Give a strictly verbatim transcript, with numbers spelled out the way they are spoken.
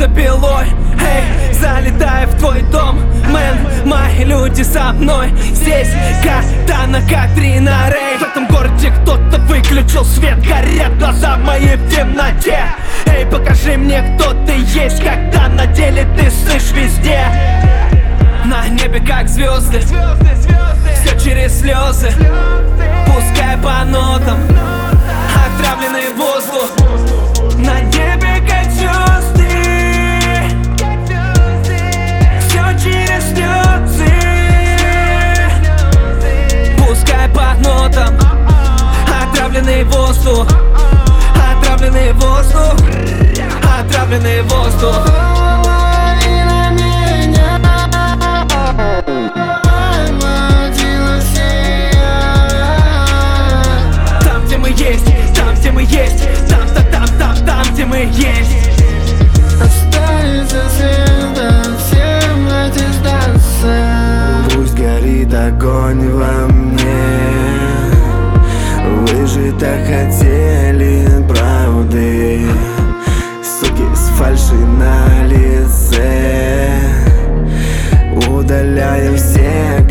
бензопилой. Эй, залетаю в твой дом, мэн, мои люди со мной. Здесь катана, Катрина Рей. В этом городе кто-то выключил свет, горят глаза мои в темноте. Эй, покажи мне, кто ты есть, когда на деле ты слышь везде. На небе как звезды, все через слезы. Пускай по нотам отравленный воздух. На небе как звезды, все через слезы. Пускай по нотам отравленный воздух. Отравленный воздух. Отравленный воздух. Там, где мы есть, там, где мы есть, там, там, там, там, там, где мы есть. Останется света, всем эти сдаться. Пусть горит огонь во мне. Вы же так хотели правды, суки с фальши на лице. Удаляю все